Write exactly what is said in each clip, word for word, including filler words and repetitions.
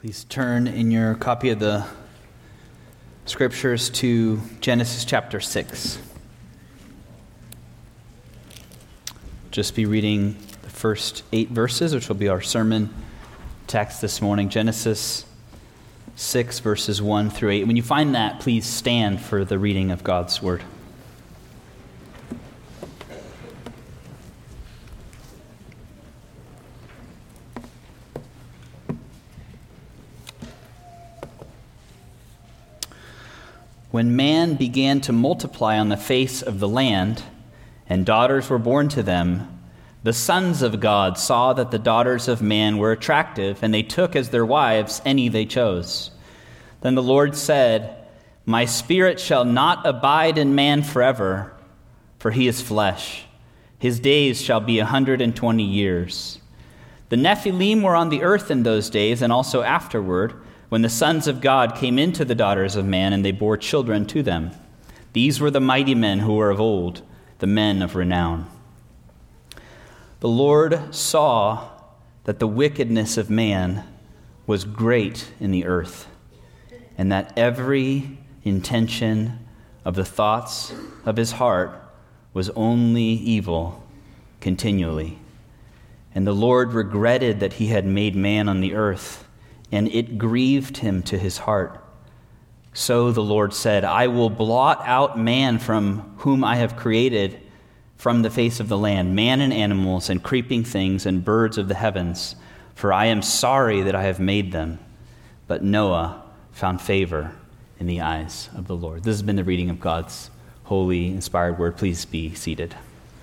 Please turn in your copy of the scriptures to Genesis chapter six. Just be reading the first eight verses, which will be our sermon text this morning. Genesis six, verses one through eight. When you find that, please stand for the reading of God's word. When man began to multiply on the face of the land, and daughters were born to them, the sons of God saw that the daughters of man were attractive, and they took as their wives any they chose. Then the Lord said, "My spirit shall not abide in man forever, for he is flesh. His days shall be a hundred and twenty years." The Nephilim were on the earth in those days, and also afterward, when the sons of God came into the daughters of man, and they bore children to them. These were the mighty men who were of old, the men of renown. The Lord saw that the wickedness of man was great in the earth, and that every intention of the thoughts of his heart was only evil continually. And the Lord regretted that he had made man on the earth, and it grieved him to his heart. So the Lord said, "I will blot out man from whom I have created from the face of the land, man and animals and creeping things and birds of the heavens, for I am sorry that I have made them." But Noah found favor in the eyes of the Lord. This has been the reading of God's holy, inspired word. Please be seated.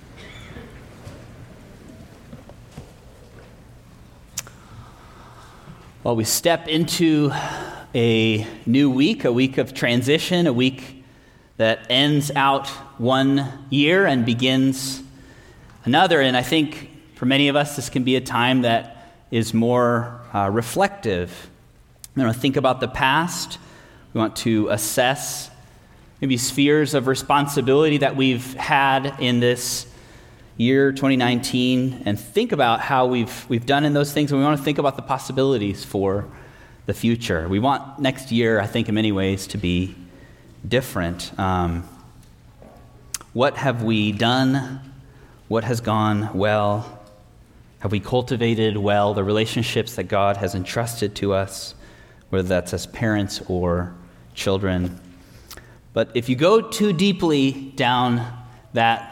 Well, we step into a new week, a week of transition, a week that ends out one year and begins another. And I think for many of us, this can be a time that is more uh, reflective. We want to think about the past. We want to assess maybe spheres of responsibility that we've had in this year twenty nineteen, and think about how we've we've done in those things, and we want to think about the possibilities for the future. We want next year, I think, in many ways, to be different. Um, what have we done? What has gone well? Have we cultivated well the relationships that God has entrusted to us, whether that's as parents or children? But if you go too deeply down that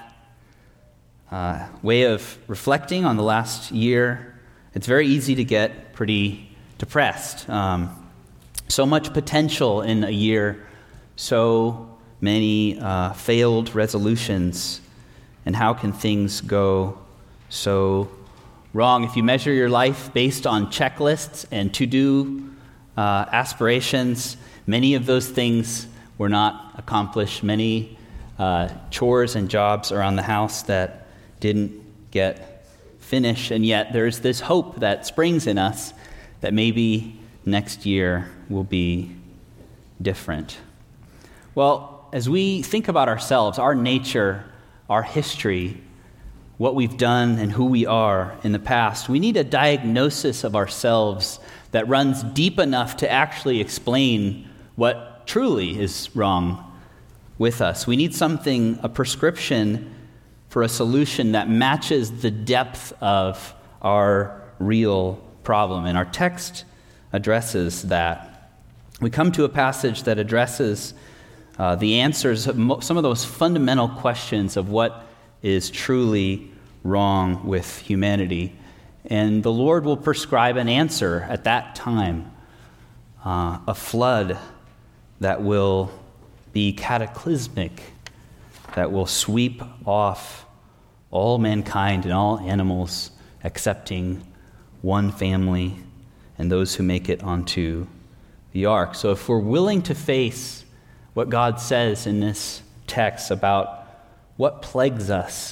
Uh, way of reflecting on the last year, it's very easy to get pretty depressed. Um, so much potential in a year, so many uh, failed resolutions, and how can things go so wrong? If you measure your life based on checklists and to-do uh, aspirations, many of those things were not accomplished. Many uh, chores and jobs around the house that didn't get finished, and yet there's this hope that springs in us that maybe next year will be different. Well, as we think about ourselves, our nature, our history, what we've done and who we are in the past, we need a diagnosis of ourselves that runs deep enough to actually explain what truly is wrong with us. We need something, a prescription for a solution that matches the depth of our real problem. And our text addresses that. We come to a passage that addresses uh, the answers of mo- some of those fundamental questions of what is truly wrong with humanity. And the Lord will prescribe an answer at that time, uh, a flood that will be cataclysmic, that will sweep off all mankind and all animals, excepting one family and those who make it onto the ark. So if we're willing to face what God says in this text about what plagues us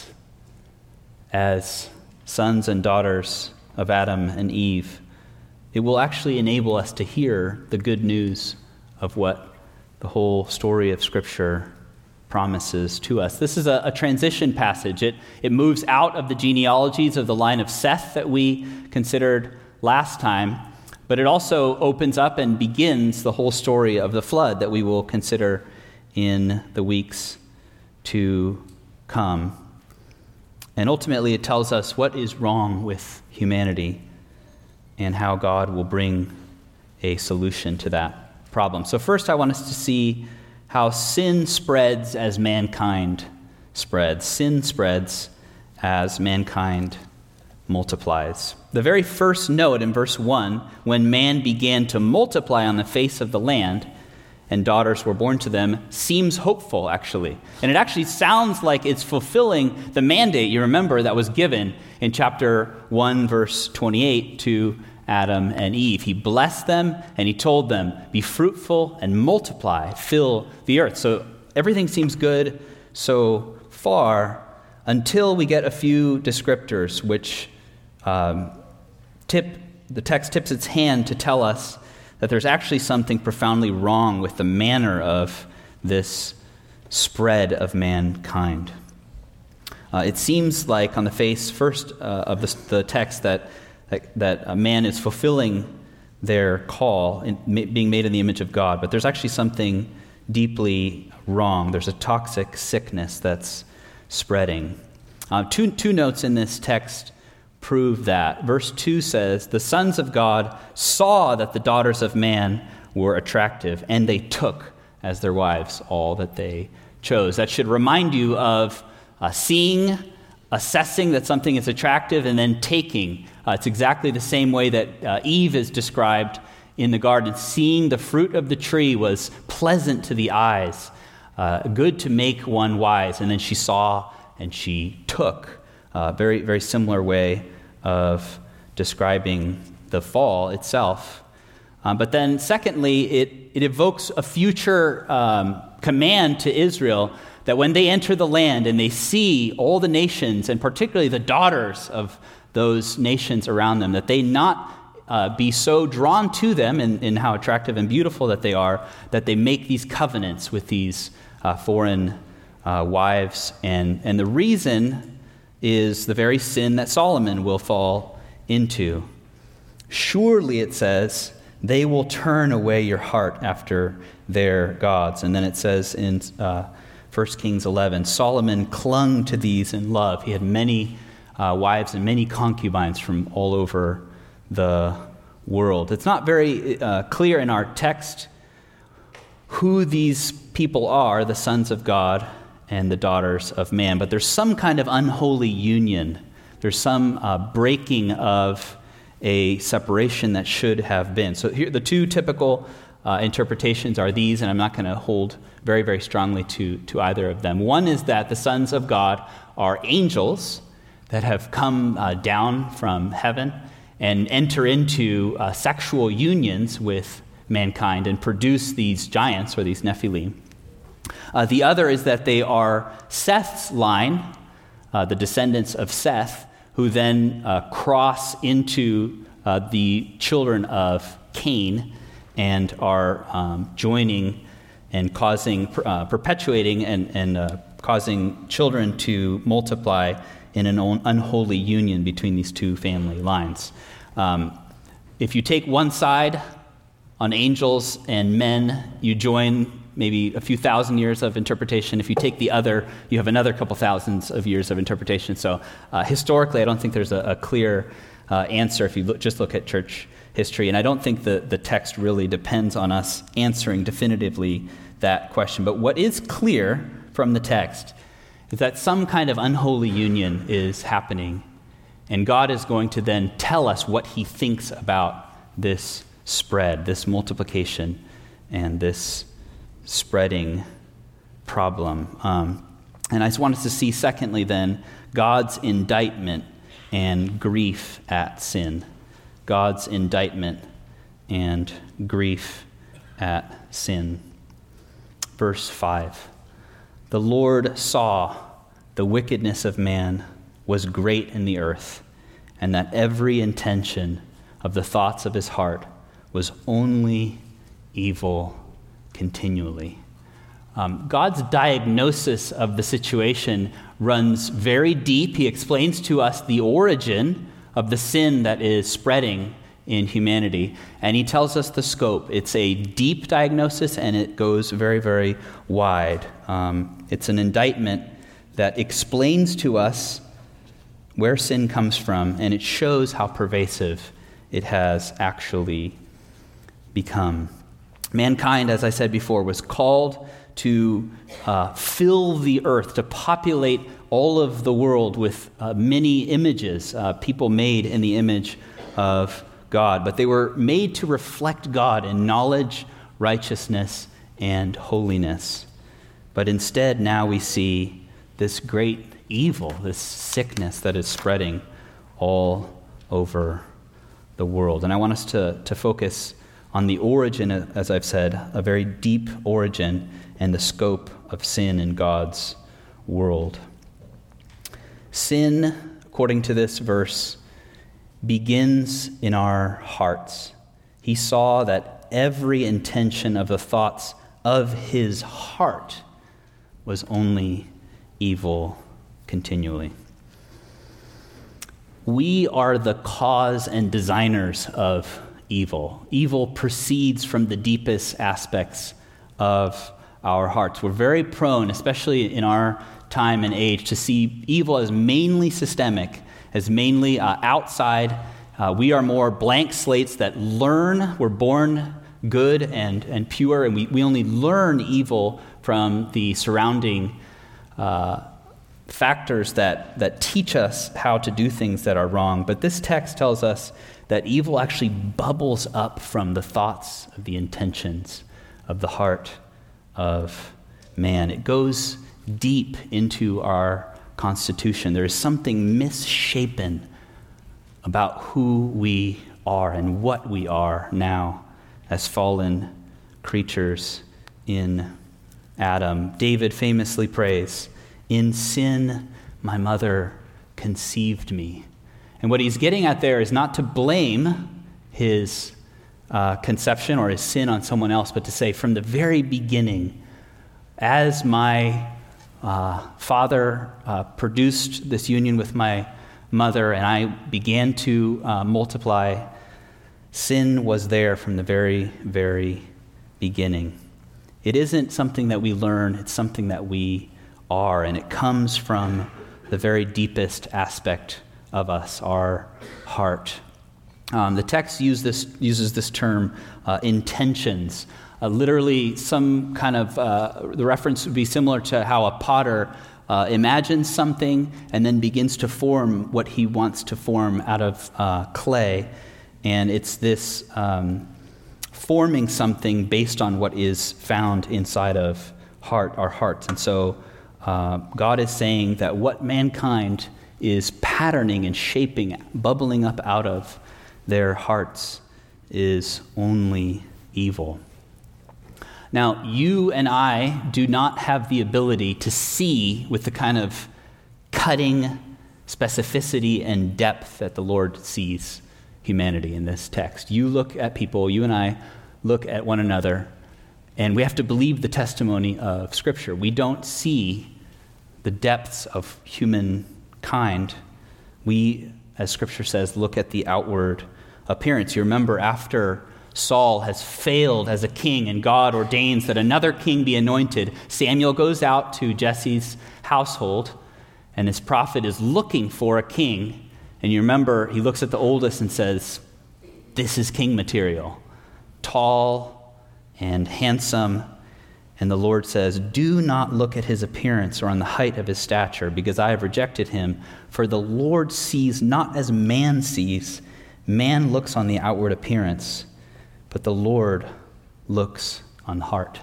as sons and daughters of Adam and Eve, it will actually enable us to hear the good news of what the whole story of Scripture promises to us. This is a, a transition passage. It, it moves out of the genealogies of the line of Seth that we considered last time, But it also opens up and begins the whole story of the flood that we will consider in the weeks to come. And ultimately, it tells us what is wrong with humanity and how God will bring a solution to that problem. So first, I want us to see how sin spreads as mankind spreads. Sin spreads as mankind multiplies. The very first note in verse one, when man began to multiply on the face of the land and daughters were born to them, seems hopeful, actually. And it actually sounds like it's fulfilling the mandate, you remember, that was given in chapter one, verse twenty-eight to Adam and Eve. He blessed them and he told them, be fruitful and multiply, fill the earth. So everything seems good so far until we get a few descriptors which um, tip, the text tips its hand to tell us that there's actually something profoundly wrong with the manner of this spread of mankind. Uh, it seems like on the face first uh, of the, the text that that, that a man is fulfilling their call, in, ma- being made in the image of God, but there's actually something deeply wrong. There's a toxic sickness that's spreading. Uh, two, two notes in this text prove that. Verse two says, the sons of God saw that the daughters of man were attractive, and they took as their wives all that they chose. That should remind you of uh, seeing, assessing that something is attractive, and then taking. Uh, it's exactly the same way that uh, Eve is described in the garden. Seeing the fruit of the tree was pleasant to the eyes, uh, good to make one wise. And then she saw and she took. Uh, very, very similar way of describing the fall itself. Um, but then secondly, it, it evokes a future um, command to Israel that when they enter the land and they see all the nations, and particularly the daughters of those nations around them, that they not uh, be so drawn to them in, in how attractive and beautiful that they are, that they make these covenants with these uh, foreign uh, wives. And, and the reason is the very sin that Solomon will fall into. Surely, it says, they will turn away your heart after their gods. And then it says in uh, First Kings eleven, Solomon clung to these in love. He had many uh, wives and many concubines from all over the world. It's not very uh, clear in our text who these people are, the sons of God and the daughters of man, but there's some kind of unholy union. There's some uh, breaking of a separation that should have been. So here, the two typical uh, interpretations are these, and I'm not going to hold very, very strongly to, to either of them. One is that the sons of God are angels that have come uh, down from heaven and enter into uh, sexual unions with mankind and produce these giants or these Nephilim. Uh, the other is that they are Seth's line, uh, the descendants of Seth, who then uh, cross into uh, the children of Cain and are um, joining and causing, uh, perpetuating and, and uh, causing children to multiply in an unholy union between these two family lines. Um, if you take one side on angels and men, you join maybe a few thousand years of interpretation. If you take the other, you have another couple thousands of years of interpretation. So uh, historically, I don't think there's a, a clear uh, answer if you look, just look at church history. And I don't think the, the text really depends on us answering definitively that question. But what is clear from the text is that some kind of unholy union is happening. And God is going to then tell us what he thinks about this spread, this multiplication, and this spreading problem. Um, and I just wanted to see, secondly, then, God's indictment and grief at sin. God's indictment and grief at sin. Verse five. The Lord saw the wickedness of man was great in the earth, and that every intention of the thoughts of his heart was only evil continually. Um, God's diagnosis of the situation runs very deep. He explains to us the origin of the sin that is spreading in humanity. And he tells us the scope. It's a deep diagnosis, and it goes very, very wide. Um, it's an indictment that explains to us where sin comes from, and it shows how pervasive it has actually become. Mankind, as I said before, was called to uh, fill the earth, to populate all of the world with uh, many images, uh, people made in the image of God. But they were made to reflect God in knowledge, righteousness, and holiness. But instead, now we see this great evil, this sickness that is spreading all over the world. And I want us to, to focus on the origin, as I've said, a very deep origin and the scope of sin in God's world. Sin, according to this verse, begins in our hearts. He saw that every intention of the thoughts of his heart was only evil continually. We are the cause and designers of evil. Evil proceeds from the deepest aspects of our hearts. We're very prone, especially in our time and age, to see evil as mainly systemic, as mainly uh, outside. Uh, we are more blank slates that learn. We're born good and, and pure, and we, we only learn evil from the surrounding uh, factors that, that teach us how to do things that are wrong. But this text tells us that evil actually bubbles up from the thoughts of the intentions of the heart of man. It goes deep into our constitution. There is something misshapen about who we are and what we are now as fallen creatures in Adam. David famously prays, "In sin my mother conceived me." And what he's getting at there is not to blame his uh, conception or his sin on someone else, but to say from the very beginning, as my uh, father uh, produced this union with my mother and I began to uh, multiply, sin was there from the very, very beginning. It isn't something that we learn, it's something that we are, and it comes from the very deepest aspect of us, our heart. Um, the text use this, uses this term, uh, intentions. Uh, literally, some kind of, uh, the reference would be similar to how a potter uh, imagines something and then begins to form what he wants to form out of uh, clay. And it's this um, forming something based on what is found inside of heart, our hearts. And so uh, God is saying that what mankind is patterning and shaping, bubbling up out of their hearts is only evil. Now, you and I do not have the ability to see with the kind of cutting specificity and depth that the Lord sees humanity in this text. You look at people, you and I look at one another, and we have to believe the testimony of Scripture. We don't see the depths of human kind. We, as Scripture says, look at the outward appearance. You remember after Saul has failed as a king and God ordains that another king be anointed, Samuel goes out to Jesse's household and his prophet is looking for a king. And you remember he looks at the oldest and says, "This is king material, tall and handsome." And the Lord says, "Do not look at his appearance or on the height of his stature, because I have rejected him. For the Lord sees not as man sees. Man looks on the outward appearance, but the Lord looks on heart."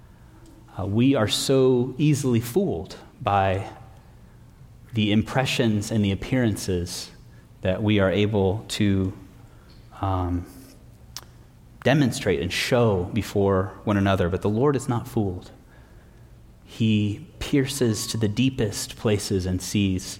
Uh, we are so easily fooled by the impressions and the appearances that we are able to um, demonstrate and show before one another, but the Lord is not fooled. He pierces to the deepest places and sees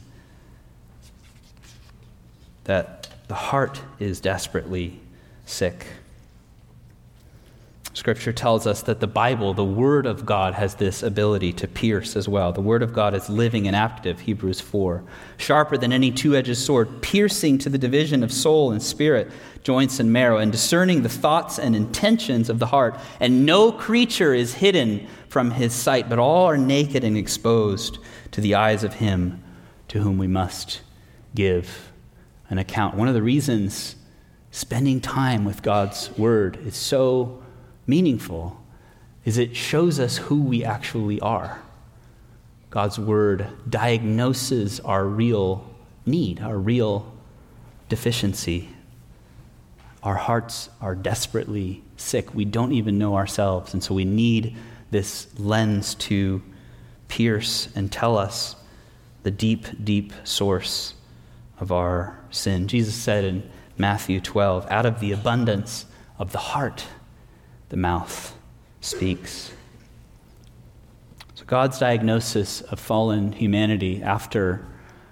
that the heart is desperately sick. Scripture tells us that the Bible, the Word of God, has this ability to pierce as well. The Word of God is living and active, Hebrews four, sharper than any two-edged sword, piercing to the division of soul and spirit, joints and marrow, and discerning the thoughts and intentions of the heart. And no creature is hidden from his sight, but all are naked and exposed to the eyes of him to whom we must give an account. One of the reasons spending time with God's Word is so meaningful is it shows us who we actually are. God's Word diagnoses our real need, our real deficiency. Our hearts are desperately sick. We don't even know ourselves, and so we need this lens to pierce and tell us the deep, deep source of our sin. Jesus said in Matthew twelve, out of the abundance of the heart, the mouth speaks. So God's diagnosis of fallen humanity after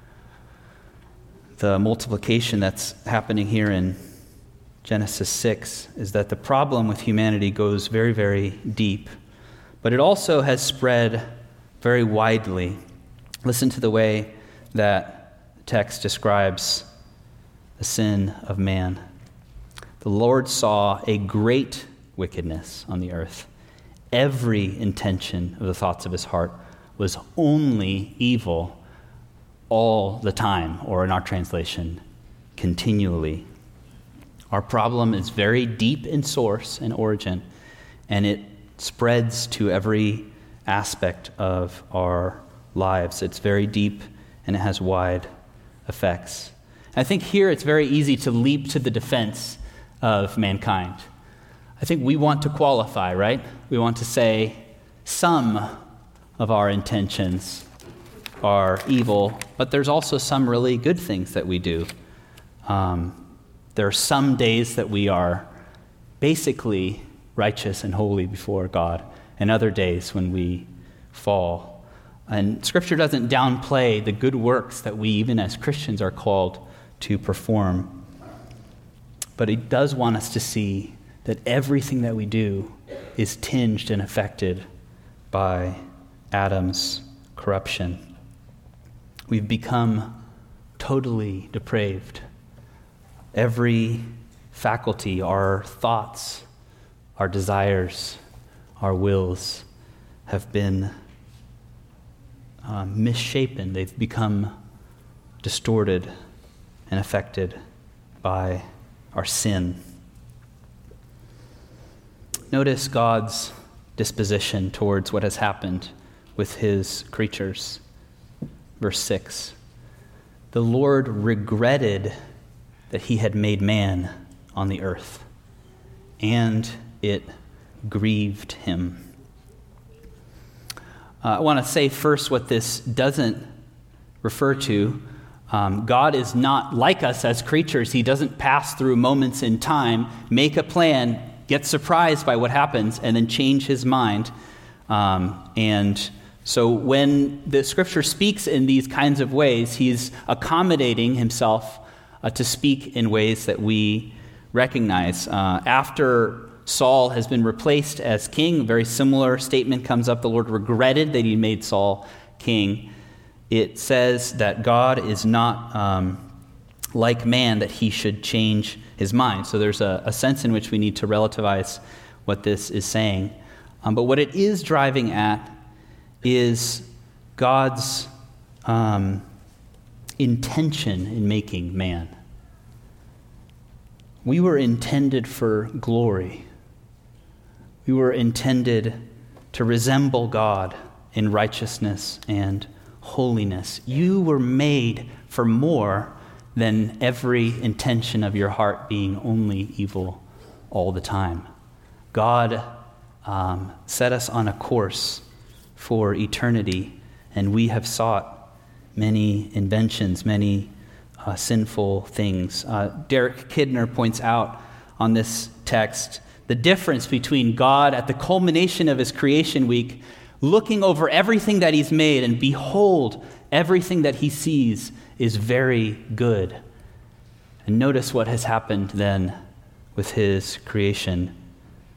the multiplication that's happening here in Genesis six is that the problem with humanity goes very, very deep, but it also has spread very widely. Listen to the way that the text describes the sin of man. The Lord saw a great wickedness on the earth. Every intention of the thoughts of his heart was only evil all the time, or in our translation, continually. Our problem is very deep in source and origin, and it spreads to every aspect of our lives. It's very deep, and it has wide effects. I think here it's very easy to leap to the defense of mankind. I think we want to qualify, right? We want to say some of our intentions are evil, but there's also some really good things that we do. Um, there are some days that we are basically righteous and holy before God, and other days when we fall. And Scripture doesn't downplay the good works that we, even as Christians, are called to perform. But it does want us to see that everything that we do is tinged and affected by Adam's corruption. We've become totally depraved. Every faculty, our thoughts, our desires, our wills have been uh, misshapen. They've become distorted and affected by our sin. Notice God's disposition towards what has happened with his creatures. Verse six, the Lord regretted that he had made man on the earth, and it grieved him. Uh, I want to say first what this doesn't refer to. Um, God is not like us as creatures. He doesn't pass through moments in time, make a plan, get surprised by what happens, and then change his mind. Um, and so when the Scripture speaks in these kinds of ways, he's accommodating himself uh, to speak in ways that we recognize. Uh, after Saul has been replaced as king, a very similar statement comes up. The Lord regretted that he made Saul king. It says that God is not um, like man, that he should change his mind. So there's a, a sense in which we need to relativize what this is saying. Um, but what it is driving at is God's um, intention in making man. We were intended for glory. We were intended to resemble God in righteousness and holiness. You were made for more than every intention of your heart being only evil all the time. God um, set us on a course for eternity, and we have sought many inventions, many uh, sinful things. Uh, Derek Kidner points out on this text the difference between God at the culmination of his creation week, looking over everything that he's made, and behold, everything that he sees is very good. And notice what has happened then with his creation.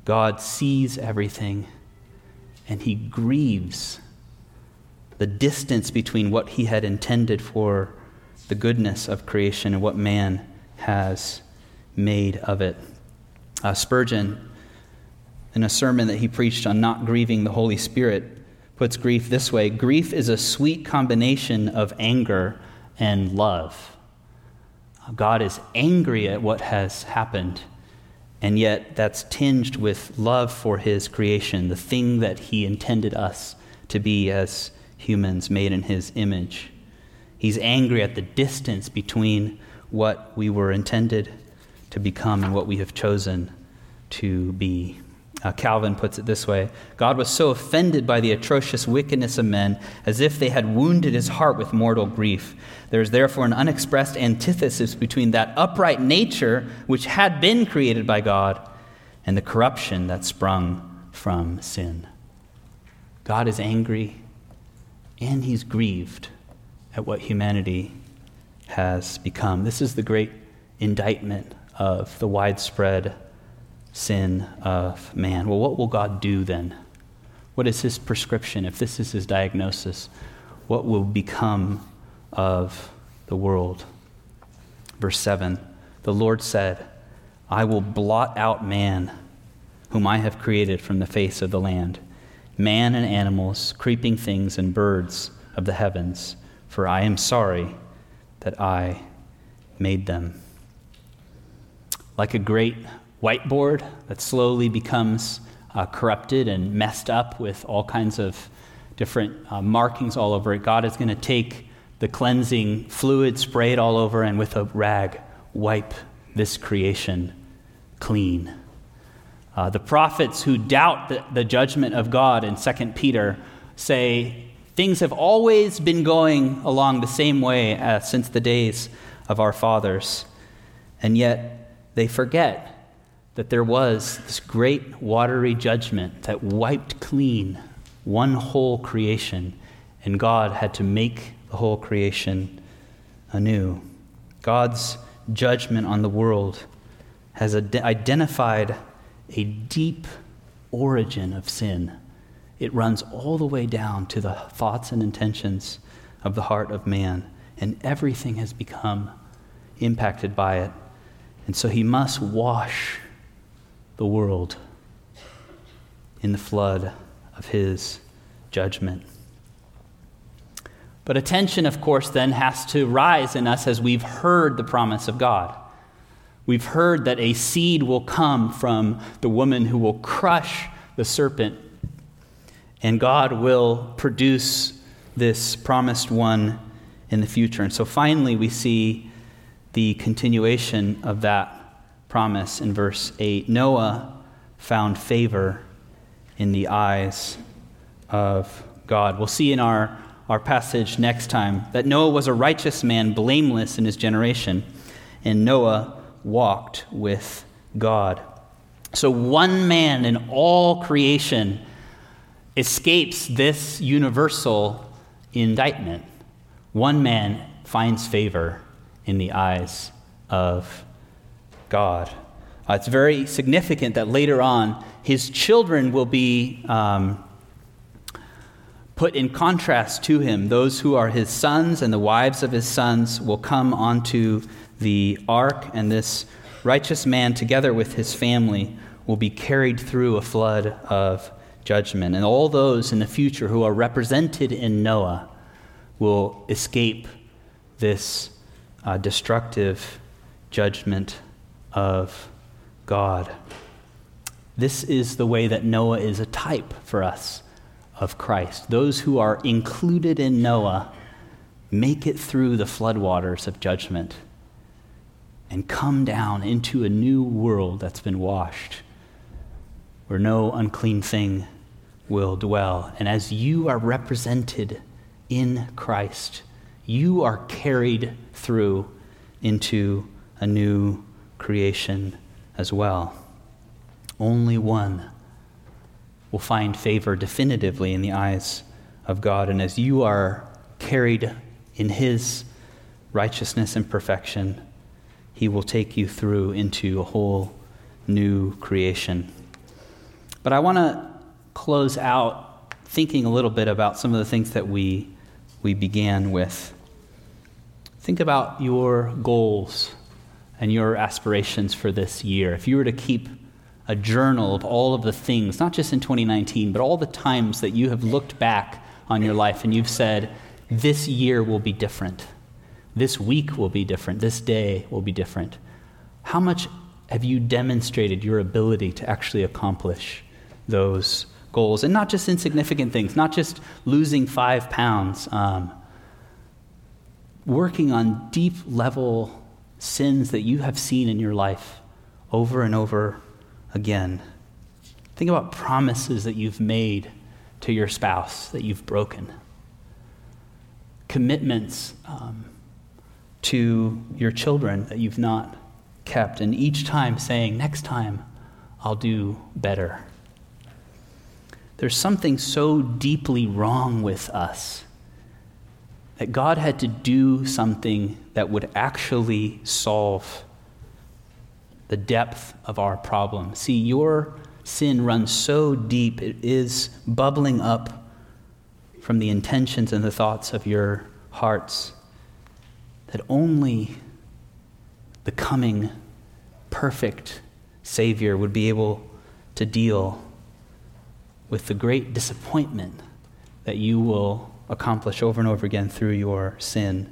God sees everything, and he grieves the distance between what he had intended for the goodness of creation and what man has made of it. Uh, Spurgeon, in a sermon that he preached on not grieving the Holy Spirit, puts grief this way: grief is a sweet combination of anger and love. God is angry at what has happened, and yet that's tinged with love for his creation, the thing that he intended us to be as humans made in his image. He's angry at the distance between what we were intended to become and what we have chosen to be. Uh, Calvin puts it this way: God was so offended by the atrocious wickedness of men as if they had wounded his heart with mortal grief. There is therefore an unexpressed antithesis between that upright nature which had been created by God and the corruption that sprung from sin. God is angry and he's grieved at what humanity has become. This is the great indictment of the widespread sin of man. Well, what will God do then? What is his prescription? If this is his diagnosis, what will become of the world? Verse seven, the Lord said, I will blot out man, whom I have created from the face of the land, man and animals, creeping things and birds of the heavens, for I am sorry that I made them. Like a great whiteboard that slowly becomes uh, corrupted and messed up with all kinds of different uh, markings all over it, God is going to take the cleansing fluid, spray it all over, and with a rag wipe this creation clean. Uh, the prophets who doubt the, the judgment of God in Second Peter say things have always been going along the same way uh, since the days of our fathers, and yet they forget that there was this great watery judgment that wiped clean one whole creation, and God had to make the whole creation anew. God's judgment on the world has ad- identified a deep origin of sin. It runs all the way down to the thoughts and intentions of the heart of man, and everything has become impacted by it. And so he must wash the world in the flood of his judgment. But attention, of course, then has to rise in us as we've heard the promise of God. We've heard that a seed will come from the woman who will crush the serpent, and God will produce this promised one in the future. And so finally we see the continuation of that promise in verse eight. Noah found favor in the eyes of God. We'll see in our, our passage next time that Noah was a righteous man, blameless in his generation, and Noah walked with God. So one man in all creation escapes this universal indictment. One man finds favor in the eyes of God. Uh, it's very significant that later on his children will be um, put in contrast to him. Those who are his sons and the wives of his sons will come onto the ark, and this righteous man together with his family will be carried through a flood of judgment. And all those in the future who are represented in Noah will escape this uh, destructive judgment of God. This is the way that Noah is a type for us of Christ. Those who are included in Noah make it through the floodwaters of judgment and come down into a new world that's been washed, where no unclean thing will dwell. And as you are represented in Christ, you are carried through into a new creation as well. Only one will find favor definitively in the eyes of God. And as you are carried in his righteousness and perfection, he will take you through into a whole new creation. But I want to close out thinking a little bit about some of the things that we we began with. Think about your goals and your aspirations for this year. If you were to keep a journal of all of the things, not just in twenty nineteen, but all the times that you have looked back on your life and you've said, this year will be different. This week will be different. This day will be different. How much have you demonstrated your ability to actually accomplish those goals? And not just insignificant things, not just losing five pounds, um, working on deep level sins that you have seen in your life over and over again. Think about promises that you've made to your spouse that you've broken. Commitments um, to your children that you've not kept, and each time saying, next time I'll do better. There's something so deeply wrong with us that God had to do something that would actually solve the depth of our problem. See, your sin runs so deep, it is bubbling up from the intentions and the thoughts of your hearts, that only the coming perfect Savior would be able to deal with the great disappointment that you will accomplish over and over again through your sin.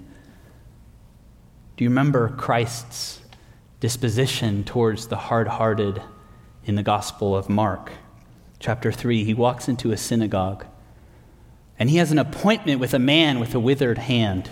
Do you remember Christ's disposition towards the hard-hearted in the Gospel of Mark? Chapter three, he walks into a synagogue, and he has an appointment with a man with a withered hand.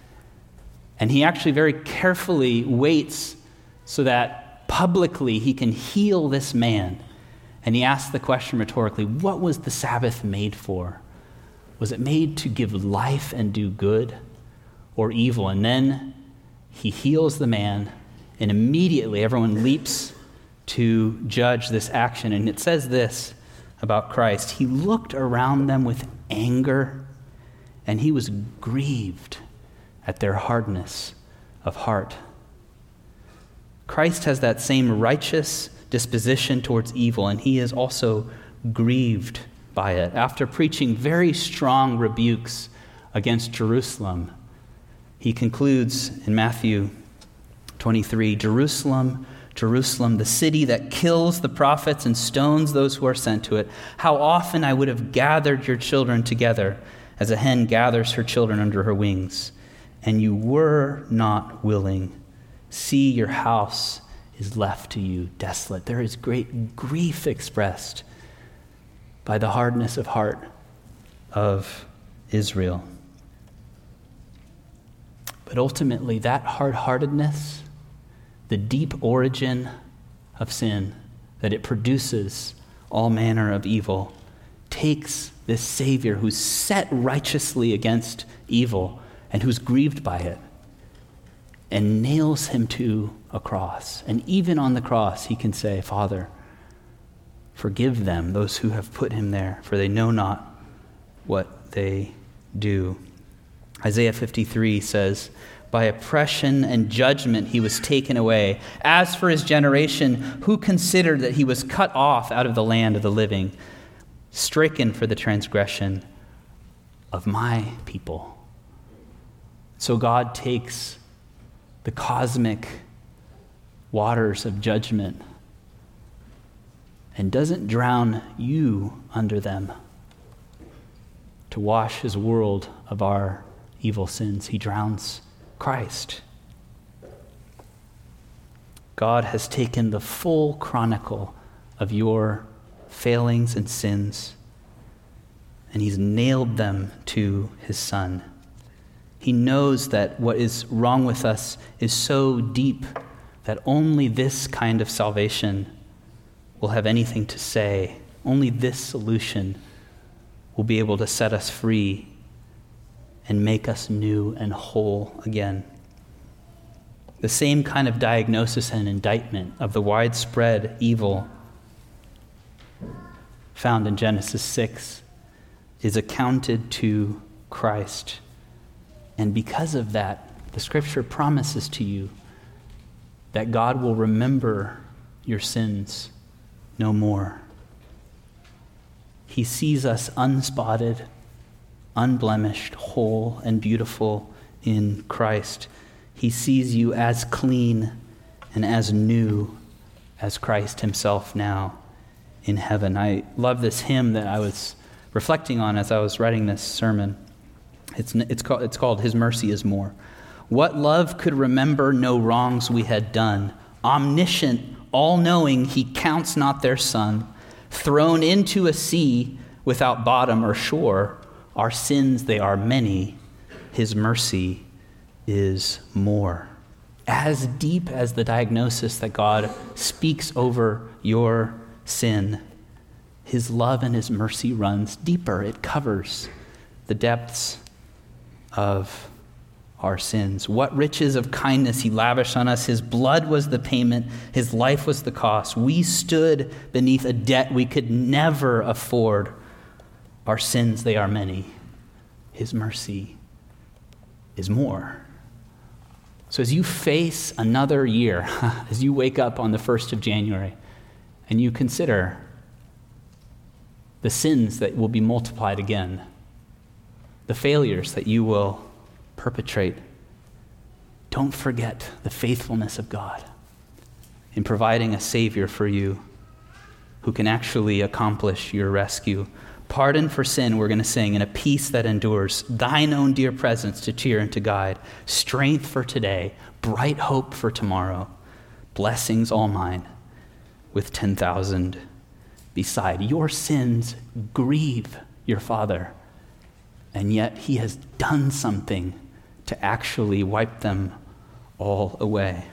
And he actually very carefully waits so that publicly he can heal this man. And he asks the question rhetorically, what was the Sabbath made for? Was it made to give life and do good or evil? And then he heals the man, and immediately everyone leaps to judge this action. And it says this about Christ: he looked around them with anger, and he was grieved at their hardness of heart. Christ has that same righteous disposition towards evil, and he is also grieved by it. After preaching very strong rebukes against Jerusalem, he concludes in Matthew twenty-three, Jerusalem, Jerusalem, the city that kills the prophets and stones those who are sent to it, how often I would have gathered your children together as a hen gathers her children under her wings, and you were not willing. See, your house is left to you desolate. There is great grief expressed by the hardness of heart of Israel. But ultimately, that hard-heartedness, the deep origin of sin, that it produces all manner of evil, takes this Savior who's set righteously against evil and who's grieved by it, and nails him to a cross. And even on the cross, he can say, Father, forgive them, those who have put him there, for they know not what they do. Isaiah fifty-three says, by oppression and judgment he was taken away. As for his generation, who considered that he was cut off out of the land of the living, stricken for the transgression of my people. So God takes the cosmic waters of judgment and doesn't drown you under them to wash his world of our evil sins. He drowns Christ. God has taken the full chronicle of your failings and sins, and he's nailed them to his Son. He knows that what is wrong with us is so deep that only this kind of salvation will have anything to say. Only this solution will be able to set us free and make us new and whole again. The same kind of diagnosis and indictment of the widespread evil found in Genesis six is accounted to Christ. And because of that, the scripture promises to you that God will remember your sins no more. He sees us unspotted, unblemished, whole, and beautiful in Christ. He sees you as clean and as new as Christ himself now in heaven. I love this hymn that I was reflecting on as I was writing this sermon. It's, it's, called, it's called His Mercy is More. What love could remember no wrongs we had done? Omniscient, all-knowing, he counts not their son. Thrown into a sea without bottom or shore, our sins, they are many. His mercy is more. As deep as the diagnosis that God speaks over your sin, his love and his mercy runs deeper. It covers the depths of our sins. What riches of kindness he lavished on us. His blood was the payment. His life was the cost. We stood beneath a debt we could never afford. Our sins, they are many. His mercy is more. So as you face another year, as you wake up on the first of January, and you consider the sins that will be multiplied again, the failures that you will perpetrate, don't forget the faithfulness of God in providing a Savior for you who can actually accomplish your rescue. Pardon for sin, we're going to sing, and a peace that endures, thine own dear presence to cheer and to guide, strength for today, bright hope for tomorrow, blessings all mine with ten thousand beside. Your sins grieve your Father, and yet he has done something to actually wipe them all away.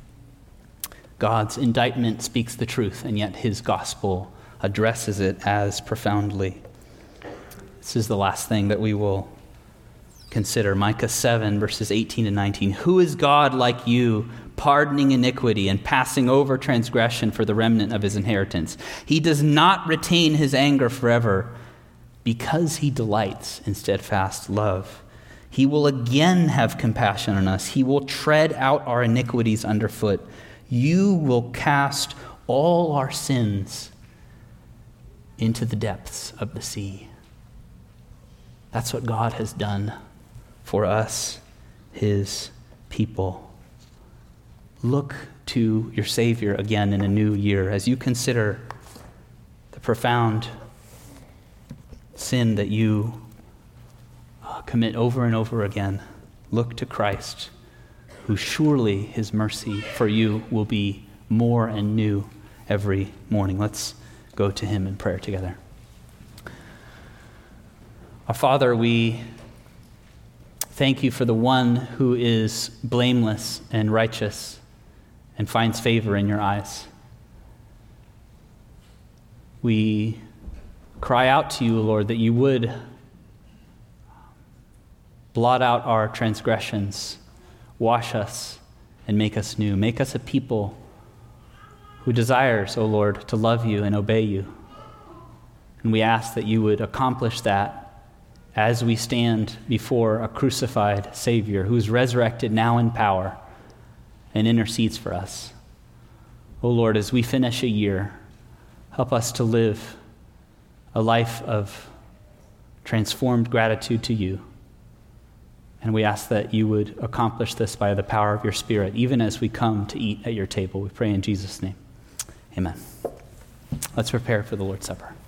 God's indictment speaks the truth, and yet his gospel addresses it as profoundly. This is the last thing that we will consider. Micah seven, verses eighteen and nineteen. Who is God like you, pardoning iniquity and passing over transgression for the remnant of his inheritance? He does not retain his anger forever, because he delights in steadfast love. He will again have compassion on us. He will tread out our iniquities underfoot. You will cast all our sins into the depths of the sea. That's what God has done for us, his people. Look to your Savior again in a new year as you consider the profound sin that you uh, commit over and over again. Look to Christ, who surely his mercy for you will be more and new every morning. Let's go to him in prayer together. Our Father, we thank you for the one who is blameless and righteous and finds favor in your eyes. We cry out to you, Lord, that you would blot out our transgressions, wash us, and make us new. Make us a people who desires, O Lord, to love you and obey you. And we ask that you would accomplish that as we stand before a crucified Savior who is resurrected now in power and intercedes for us. O Lord, as we finish a year, help us to live a life of transformed gratitude to you. And we ask that you would accomplish this by the power of your Spirit, even as we come to eat at your table. We pray in Jesus' name. Amen. Let's prepare for the Lord's Supper.